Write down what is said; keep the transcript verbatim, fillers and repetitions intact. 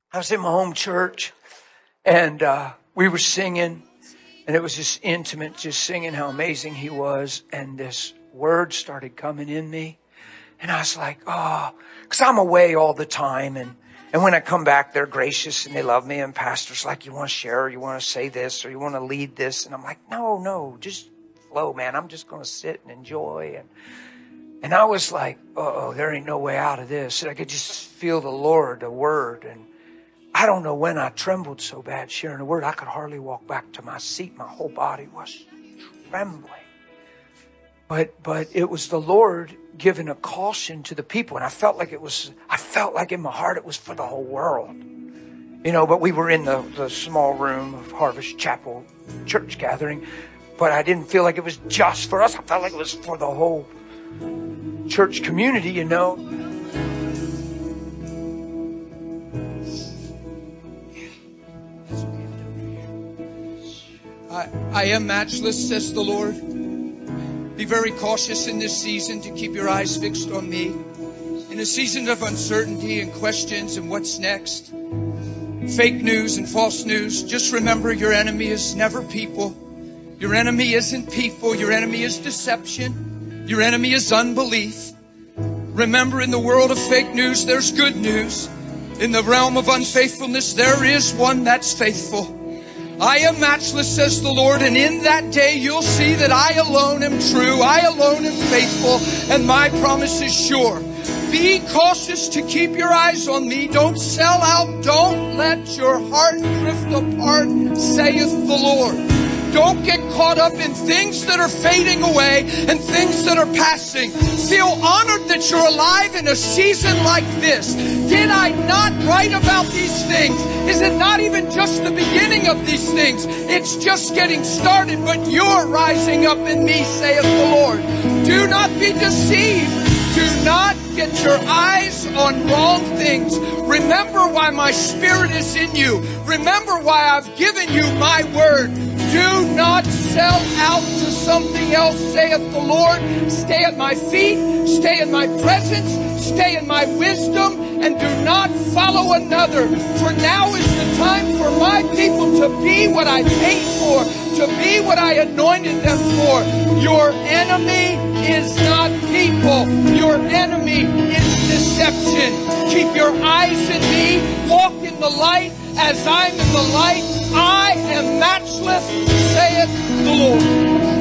I was in my home church, and uh, we were singing, and it was just intimate, just singing how amazing He was. And this word started coming in me, and I was like, oh, because I'm away all the time, and and when I come back, they're gracious and they love me. And pastor's like, you want to share, or you want to say this, or you want to lead this? And I'm like, no, no, just flow, man. I'm just going to sit and enjoy. And and I was like, uh-oh, there ain't no way out of this. And I could just feel the Lord, the word. And I don't know when I trembled so bad sharing the word. I could hardly walk back to my seat. My whole body was trembling. But but it was the Lord giving a caution to the people. And I felt like it was, I felt like in my heart it was for the whole world. You know, but we were in the, the small room of Harvest Chapel church gathering. But I didn't feel like it was just for us. I felt like it was for the whole church community, you know. I, I am matchless, says the Lord. Be very cautious in this season to keep your eyes fixed on me. In a season of uncertainty and questions and what's next, fake news and false news, just remember your enemy is never people. Your enemy isn't people. Your enemy is deception. Your enemy is unbelief. Remember, in the world of fake news, there's good news. In the realm of unfaithfulness, there is one that's faithful. I am matchless, says the Lord, and in that day you'll see that I alone am true, I alone am faithful, and my promise is sure. Be cautious to keep your eyes on me. Don't sell out. Don't let your heart drift apart, saith the Lord. Don't get caught up in things that are fading away and things that are passing. Feel honored that you're alive in a season like this. Did I not write about these things? Is it not even just the beginning of these things? It's just getting started, but you're rising up in me, saith the Lord. Do not be deceived. Do not get your eyes on wrong things. Remember why my Spirit is in you. Remember why I've given you my word. Do not sell out to something else, saith the Lord. Stay at my feet, stay in my presence, stay in my wisdom, and do not follow another. For now is the time for my people to be what I paid for, to be what I anointed them for. Your enemy is not people. Your enemy is deception. Keep your eyes in me. Walk in the light as I'm in the light. I am matchless, saith the Lord.